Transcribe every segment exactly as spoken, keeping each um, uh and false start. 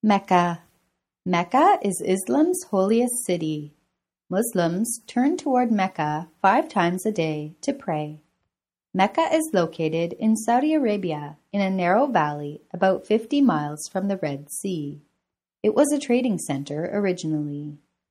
Mecca. Mecca is Islam's holiest city. Muslims turn toward Mecca five times a day to pray. Mecca is located in Saudi Arabia in a narrow valley about fifty miles from the Red Sea. It was a trading center originally.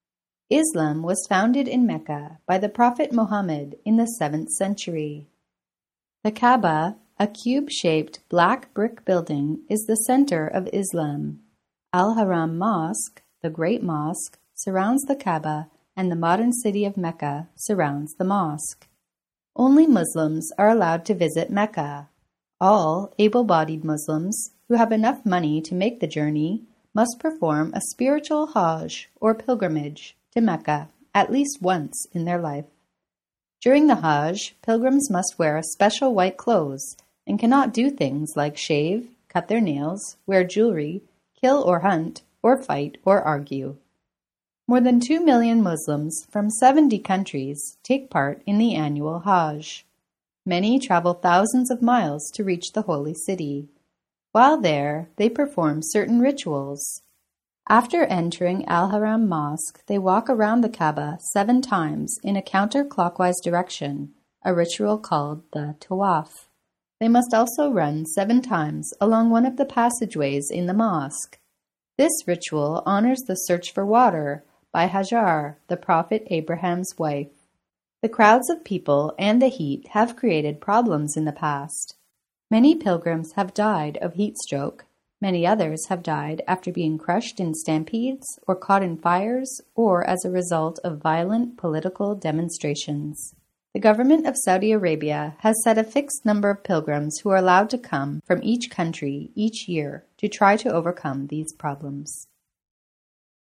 Islam was founded in Mecca by the Prophet Muhammad in the seventh century. The Kaaba, a cube-shaped black brick building, is the center of Islam. Al-Haram Mosque, the Great Mosque, surrounds the Kaaba, and the modern city of Mecca surrounds the mosque. Only Muslims are allowed to visit Mecca. All able-bodied Muslims who have enough money to make the journey must perform a spiritual Hajj or pilgrimage to Mecca at least once in their life. During the Hajj, pilgrims must wear special white clothes and cannot do things like shave, cut their nails, wear jewelry, kill or hunt, or fight or argue. More than two million Muslims from seventy countries take part in the annual Hajj. Many travel thousands of miles to reach the holy city. While there, they perform certain rituals. After entering Al-Haram Mosque, they walk around the Kaaba seven times in a counterclockwise direction, a ritual called the Tawaf. They must also run seven times along one of the passageways in the mosque. This ritual honors the search for water by Hajar, the Prophet Abraham's wife. The crowds of people and the heat have created problems in the past. Many pilgrims have died of heat stroke. Many others have died after being crushed in stampedes or caught in fires or as a result of violent political demonstrations. The government of Saudi Arabia has set a fixed number of pilgrims who are allowed to come from each country each year to try to overcome these problems.